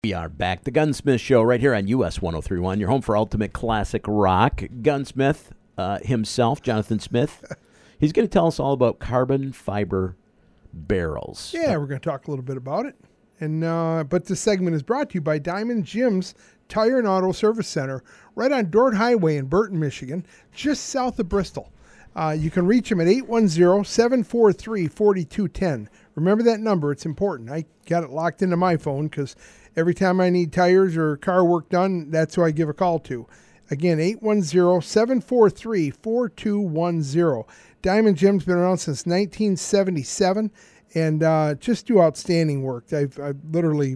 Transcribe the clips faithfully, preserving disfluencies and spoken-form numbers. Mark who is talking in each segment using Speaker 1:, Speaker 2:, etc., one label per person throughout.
Speaker 1: We are back. The Gunsmith Show right here on U S one oh three point one, your home for ultimate classic rock. Gunsmith uh, himself, Jonathan Smith, he's going to tell us all about carbon fiber barrels.
Speaker 2: Yeah, we're going to talk a little bit about it. And uh, But this segment is brought to you by Diamond Jim's Tire and Auto Service Center right on Dort Highway in Burton, Michigan, just south of Bristol. Uh, you can reach him at eight one zero, seven four three, four two one zero. Remember that number. It's important. I got it locked into my phone because every time I need tires or car work done, that's who I give a call to. Again, eight one zero, seven four three, four two one zero. Diamond Jim's been around since nineteen seventy-seven and uh, just do outstanding work. I've, I've literally,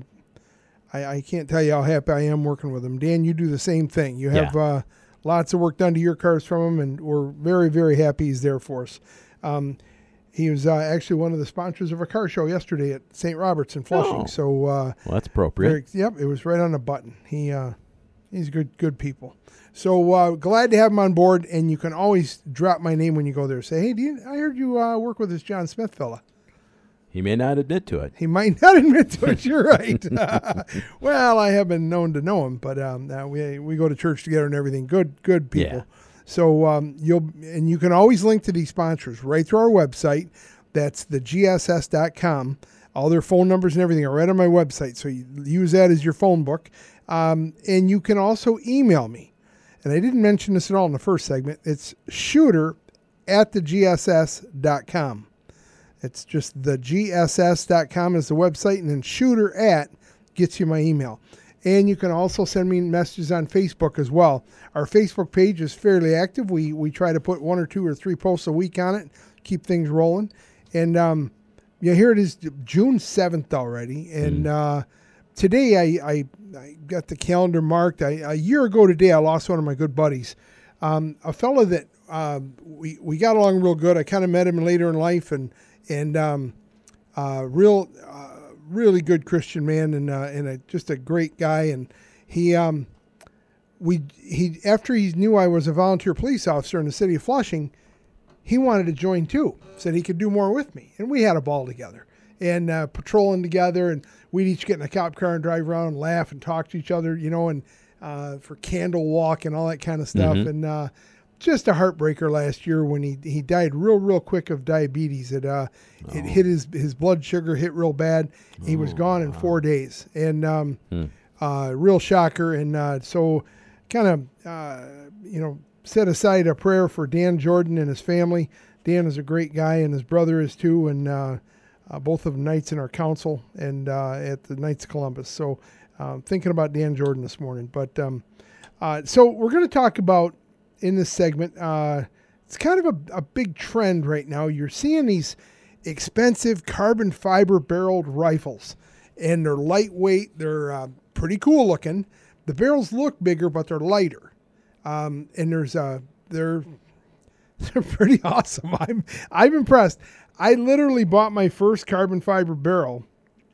Speaker 2: I, I can't tell you how happy I am working with them. Dan, you do the same thing. You have...
Speaker 1: Yeah.
Speaker 2: Uh, Lots of work done to your cars from him, and we're very, very happy he's there for us. Um, he was uh, actually one of the sponsors of our car show yesterday at Saint Robert's in Flushing.
Speaker 1: Oh.
Speaker 2: So, uh,
Speaker 1: Well, that's appropriate.
Speaker 2: very, yep, it was right on the button. He uh, he's good, good people. So uh, glad to have him on board, and you can always drop my name when you go there. Say, hey, do you, I heard you uh, work with this John Smith fella.
Speaker 1: He may not admit to it.
Speaker 2: He might not admit to it. You're right. Well, I have been known to know him, but um, uh, we we go to church together and everything. Good, good people.
Speaker 1: Yeah.
Speaker 2: So um, you'll and you can always link to these sponsors right through our website. That's the G S S dot com. All their phone numbers and everything are right on my website. So you use that as your phone book. Um, and you can also email me. And I didn't mention this at all in the first segment. It's shooter at the G S S dot com. It's just the G S S dot com is the website, and then shooter at gets you my email. And you can also send me messages on Facebook as well. Our Facebook page is fairly active. We we try to put one or two or three posts a week on it, keep things rolling. And um, yeah, here it is, June seventh already. And uh, today I, I I got the calendar marked. I, a year ago today, I lost one of my good buddies, um, a fella that um, we we got along real good. I kind of met him later in life, and and um, uh, real. Uh, really good Christian man, and uh, and a, just a great guy. And he, um, we, he, after he knew I was a volunteer police officer in the city of Flushing, he wanted to join too. Said he could do more with me, and we had a ball together and uh, patrolling together. And we'd each get in a cop car and drive around and laugh and talk to each other, you know, and uh, for candle walk and all that kind of stuff.
Speaker 1: Mm-hmm.
Speaker 2: And uh, just a heartbreaker last year when he he died real real quick of diabetes. It uh oh. it hit his his blood sugar hit real bad. He oh, was gone in wow. four days, and um hmm. uh real shocker. And uh, so kind of uh you know set aside a prayer for Dan Jordan and his family. Dan is a great guy, and his brother is too, and uh, uh both of them knights in our council and uh at the Knights of Columbus. So um, thinking about Dan Jordan this morning. But um uh so we're going to talk about in this segment, uh, it's kind of a, a big trend right now. You're seeing these expensive carbon fiber barreled rifles, and they're lightweight. They're uh, pretty cool looking. The barrels look bigger, but they're lighter. Um, and there's uh, they're they're pretty awesome. I'm I'm impressed. I literally bought my first carbon fiber barrel.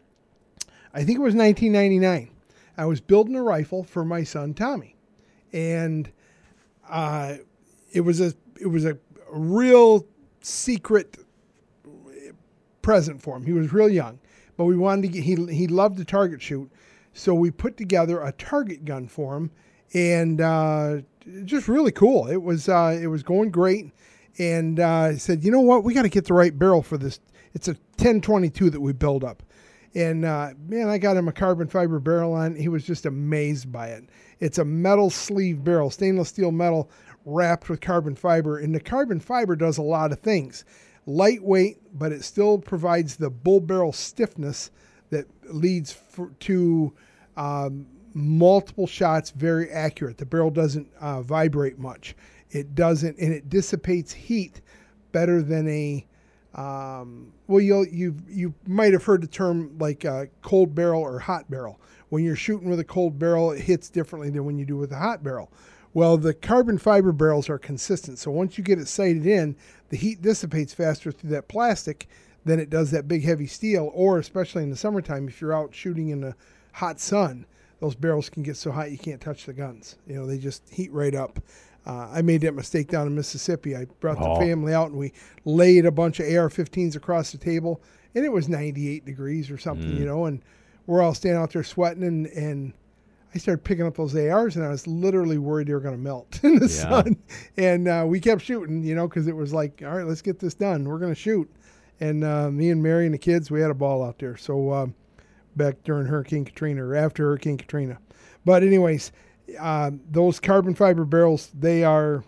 Speaker 2: I think it was nineteen ninety-nine. I was building a rifle for my son Tommy, and Uh, it was a it was a real secret present for him. He was real young, but we wanted to get, he he loved to target shoot, so we put together a target gun for him, and uh, just really cool. It was uh, it was going great, and uh, I said, you know what, we got to get the right barrel for this. It's a ten twenty-two that we build up, and uh, man, I got him a carbon fiber barrel on. He was just amazed by it. It's a metal sleeve barrel, stainless steel metal wrapped with carbon fiber. And the carbon fiber does a lot of things. Lightweight, but it still provides the bull barrel stiffness that leads for, to um, multiple shots, very accurate. The barrel doesn't uh, vibrate much. It doesn't, and it dissipates heat better than a, um, well, you'll, you you might have heard the term like a cold barrel or hot barrel. When you're shooting with a cold barrel, it hits differently than when you do with a hot barrel. Well, the carbon fiber barrels are consistent. So once you get it sighted in, the heat dissipates faster through that plastic than it does that big heavy steel, or especially in the summertime, if you're out shooting in the hot sun, those barrels can get so hot you can't touch the guns. You know, they just heat right up. Uh, I made that mistake down in Mississippi. I brought oh. the family out and we laid a bunch of A R fifteens across the table, and it was ninety-eight degrees or something, mm. you know, and we're all standing out there sweating, and, and I started picking up those A Rs, and I was literally worried they were going to melt in the
Speaker 1: Yeah.
Speaker 2: sun. And uh, we kept shooting, you know, because it was like, all right, let's get this done. We're going to shoot. And uh, me and Mary and the kids, we had a ball out there. So um, back during Hurricane Katrina or after Hurricane Katrina. But anyways, uh, those carbon fiber barrels, they are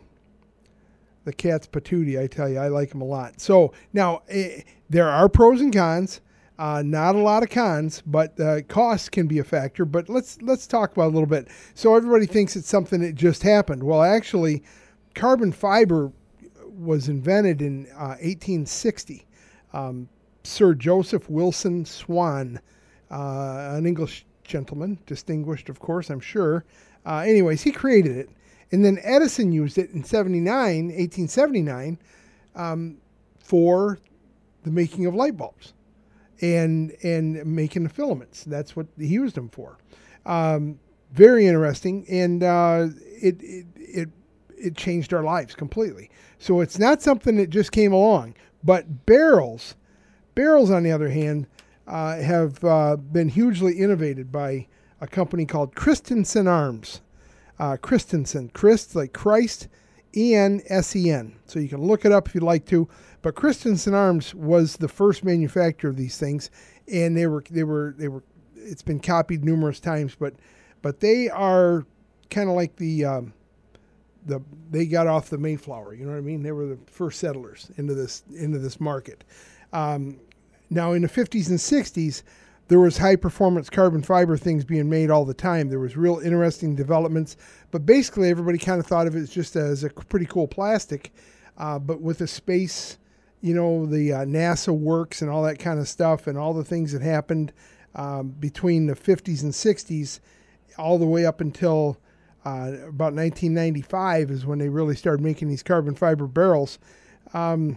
Speaker 2: the cat's patootie, I tell you. I like them a lot. So now eh, there are pros and cons. Uh, not a lot of cons, but uh, cost can be a factor. But let's let's talk about it a little bit. So everybody thinks it's something that just happened. Well, actually, carbon fiber was invented in uh, eighteen sixty. Um, Sir Joseph Wilson Swan, uh, an English gentleman, distinguished, of course, I'm sure. Uh, anyways, he created it. And then Edison used it in seventy-nine, eighteen seventy-nine um, for the making of light bulbs and and making the filaments. That's what he used them for. Um, very interesting, and uh, it, it it it changed our lives completely. So it's not something that just came along. But barrels, barrels on the other hand, uh, have uh, been hugely innovated by a company called Christensen Arms. Uh, Christensen, Christ like Christ, E N S E N. So you can look it up if you'd like to. But Christensen Arms was the first manufacturer of these things, and they were they were they were. It's been copied numerous times, but but they are kind of like the. Um, The, they got off the Mayflower, you know what I mean? They were the first settlers into this into this market. Um, now, in the fifties and sixties, there was high-performance carbon fiber things being made all the time. There was real interesting developments, but basically everybody kind of thought of it just as a pretty cool plastic. Uh, but with the space, you know, the uh, NASA works and all that kind of stuff and all the things that happened um, between the fifties and sixties all the way up until... Uh, about nineteen ninety-five is when they really started making these carbon fiber barrels. Um,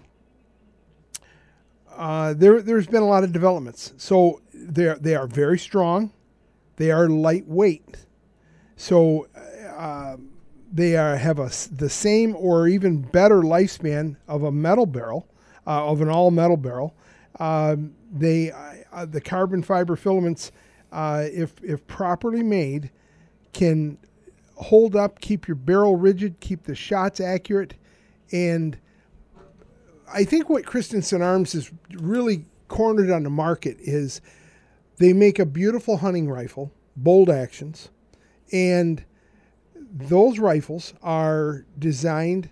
Speaker 2: uh, there, there's been a lot of developments. So they they are very strong. They are lightweight. So uh, they are have a the same or even better lifespan of a metal barrel, uh, of an all metal barrel. Um, they uh, the carbon fiber filaments, uh, if if properly made, can hold up, keep your barrel rigid, keep the shots accurate. And I think what Christensen Arms is really cornered on the market is they make a beautiful hunting rifle, bolt actions, and those rifles are designed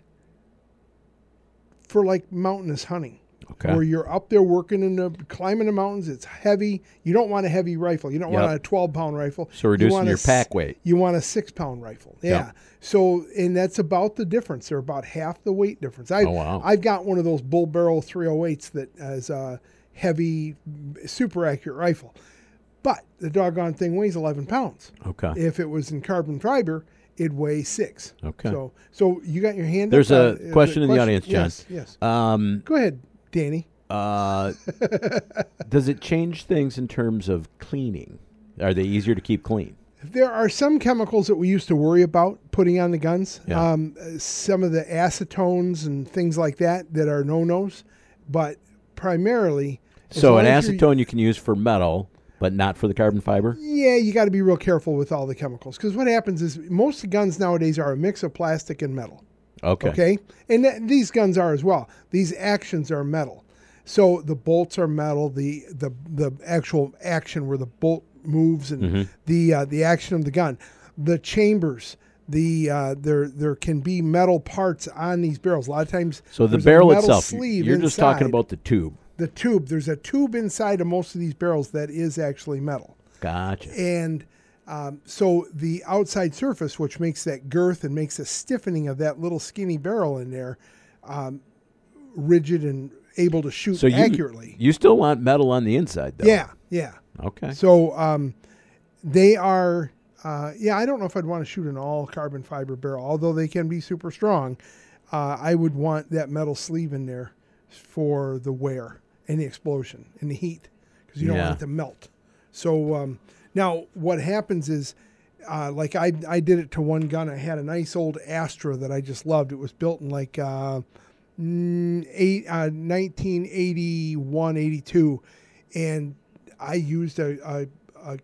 Speaker 2: for like mountainous hunting.
Speaker 1: Okay.
Speaker 2: Where you're up there working in the climbing the mountains, it's heavy. You don't want a heavy rifle. You don't
Speaker 1: Yep.
Speaker 2: want a twelve pound rifle.
Speaker 1: So
Speaker 2: You
Speaker 1: reducing
Speaker 2: want a
Speaker 1: your
Speaker 2: s-
Speaker 1: pack weight.
Speaker 2: You want a six pound rifle. Yeah.
Speaker 1: Yep.
Speaker 2: So and that's about the difference. They're about half the weight difference. I
Speaker 1: Oh, wow.
Speaker 2: I've got one of those bull barrel three oh eights that has a heavy, super accurate rifle. But the doggone thing weighs eleven pounds.
Speaker 1: Okay.
Speaker 2: If it was in carbon fiber, it'd weigh six.
Speaker 1: Okay.
Speaker 2: So so you got your hand
Speaker 1: There's
Speaker 2: up?
Speaker 1: a
Speaker 2: Uh,
Speaker 1: question in the audience, John.
Speaker 2: Yes, yes.
Speaker 1: Um,
Speaker 2: Go ahead, Danny.
Speaker 1: uh, does it change things in terms of cleaning? Are they easier to keep clean?
Speaker 2: There are some chemicals that we used to worry about putting on the guns.
Speaker 1: Yeah.
Speaker 2: Um, uh, some of the acetones and things like that that are no-nos. But primarily... as
Speaker 1: So
Speaker 2: long
Speaker 1: an
Speaker 2: as you're-
Speaker 1: acetone you can use for metal, but not for the carbon fiber?
Speaker 2: Yeah, you got to be real careful with all the chemicals. Because what happens is most guns nowadays are a mix of plastic and metal.
Speaker 1: Okay.
Speaker 2: Okay? And th- these guns are as well. These actions are metal. So the bolts are metal. The the the actual action where the bolt moves and
Speaker 1: Mhm.
Speaker 2: the uh, the action of the gun, the chambers, the uh, there there can be metal parts on these barrels. A lot of times,
Speaker 1: So the
Speaker 2: there's a
Speaker 1: barrel
Speaker 2: metal
Speaker 1: itself,
Speaker 2: sleeve
Speaker 1: you're just talking
Speaker 2: inside.
Speaker 1: about the tube.
Speaker 2: the tube. There's a tube inside of most of these barrels that is actually metal,
Speaker 1: Gotcha.
Speaker 2: and um, so the outside surface, which makes that girth and makes a stiffening of that little skinny barrel in there, um, rigid and able to shoot
Speaker 1: So you,
Speaker 2: accurately.
Speaker 1: you still want metal on the inside, though?
Speaker 2: Yeah, yeah.
Speaker 1: Okay.
Speaker 2: So um, they are, uh, yeah, I don't know if I'd want to shoot an all carbon fiber barrel, although they can be super strong. Uh, I would want that metal sleeve in there for the wear and the explosion and the heat because you don't
Speaker 1: Yeah.
Speaker 2: want it to melt. So um, now what happens is, uh, like I, I did it to one gun. I had a nice old Astra that I just loved. It was built in like uh, mm, eight, uh, nineteen eighty-one, eighty-two. And I used a, a, a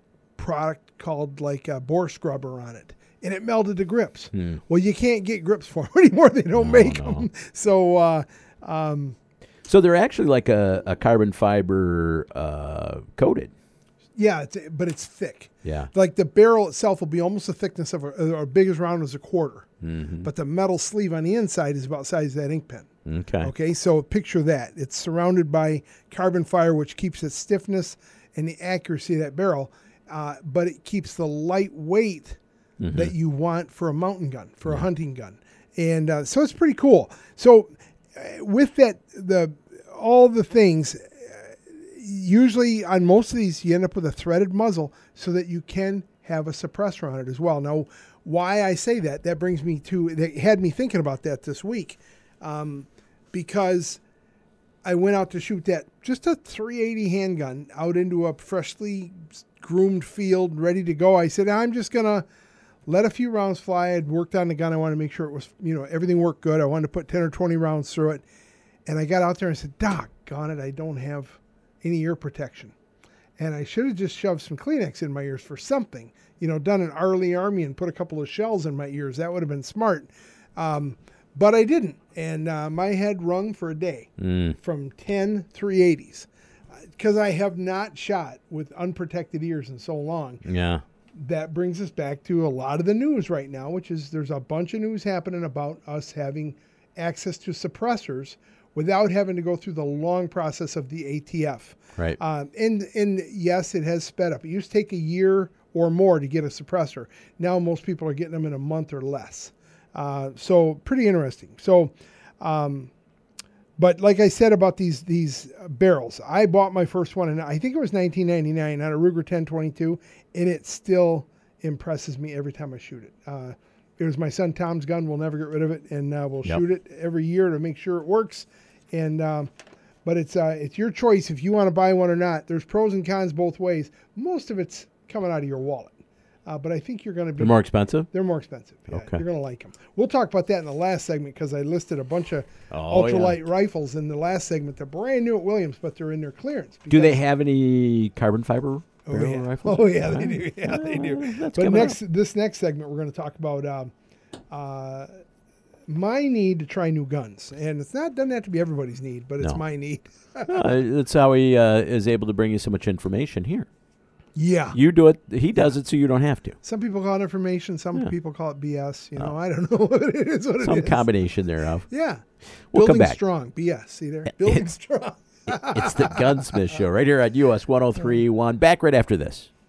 Speaker 2: product called like a bore scrubber on it, and it melted the grips.
Speaker 1: Hmm.
Speaker 2: Well, you can't get grips for them anymore. They don't
Speaker 1: No,
Speaker 2: make
Speaker 1: no.
Speaker 2: them. So, uh, um,
Speaker 1: So they're actually like a, a carbon fiber uh, coated.
Speaker 2: yeah, it's, but it's thick.
Speaker 1: Yeah.
Speaker 2: Like the barrel itself will be almost the thickness of a, or big as round as a quarter.
Speaker 1: Mm-hmm.
Speaker 2: But the metal sleeve on the inside is about the size of that ink pen.
Speaker 1: Okay.
Speaker 2: Okay, so picture that. It's surrounded by carbon fiber, which keeps its stiffness and the accuracy of that barrel, uh, but it keeps the light weight
Speaker 1: Mm-hmm.
Speaker 2: that you want for a mountain gun, for a hunting gun. And uh, so it's pretty cool. So uh, with that, the all the things, uh, usually on most of these, you end up with a threaded muzzle so that you can have a suppressor on it as well. Now, why I say that, that brings me to, that had me thinking about that this week, um, because I went out to shoot that, just a three eighty handgun out into a freshly groomed field, ready to go. I said, I'm just going to let a few rounds fly. I'd worked on the gun. I wanted to make sure it was, you know, everything worked good. I wanted to put ten or twenty rounds through it. And I got out there and said, doggone it, I don't have any ear protection. And I should have just shoved some Kleenex in my ears for something, you know, done an Arlie Army and put a couple of shells in my ears. That would have been smart. Um, but I didn't. And uh, my head rung for a day
Speaker 1: Mm.
Speaker 2: from ten three eighties because I have not shot with unprotected ears in so long.
Speaker 1: Yeah.
Speaker 2: That brings us back to a lot of the news right now, which is there's a bunch of news happening about us having access to suppressors without having to go through the long process of the A T F.
Speaker 1: Right.
Speaker 2: Um, and, and yes, it has sped up. It used to take a year or more to get a suppressor. Now most people are getting them in a month or less. Uh, so pretty interesting. So, um, but like I said about these these barrels, I bought my first one, and I think it was nineteen ninety-nine on a Ruger ten twenty-two, and it still impresses me every time I shoot it. Uh, it was my son Tom's gun. We'll never get rid of it, and uh, we'll
Speaker 1: Yep.
Speaker 2: shoot it every year to make sure it works. And um, but it's uh, it's your choice if you want to buy one or not. There's pros and cons both ways. Most of it's coming out of your wallet, uh, but I think you're going to be
Speaker 1: They're more expensive?
Speaker 2: they're more expensive. Yeah,
Speaker 1: Okay.
Speaker 2: You're going to like them. We'll talk about that in the last segment because I listed a bunch of
Speaker 1: Oh,
Speaker 2: ultralight rifles in the last segment. They're brand new at Williams, but they're in their clearance.
Speaker 1: Do they
Speaker 2: because-
Speaker 1: have any carbon fiber
Speaker 2: Oh
Speaker 1: barrel
Speaker 2: yeah.
Speaker 1: rifles?
Speaker 2: Oh yeah, they
Speaker 1: Ah,
Speaker 2: do. Yeah, they do.
Speaker 1: well, that's
Speaker 2: But
Speaker 1: coming
Speaker 2: next, this next segment, we're going to talk about um, uh, my need to try new guns, and it's not doesn't have to be everybody's need, but it's
Speaker 1: No.
Speaker 2: my need.
Speaker 1: up. Uh, that's how he uh, is able to bring you so much information here.
Speaker 2: Yeah.
Speaker 1: You do it. He does it so you don't have to.
Speaker 2: Some people call it information. Some
Speaker 1: Yeah.
Speaker 2: people call it B S. You know,
Speaker 1: Oh.
Speaker 2: I don't know what it is. What
Speaker 1: Some
Speaker 2: it is.
Speaker 1: combination thereof.
Speaker 2: Yeah.
Speaker 1: We'll come
Speaker 2: Building
Speaker 1: back.
Speaker 2: strong. B S. See there. Building
Speaker 1: It's-
Speaker 2: strong.
Speaker 1: It's the Gunsmith Show right here at U S one oh three point one. Back right after this.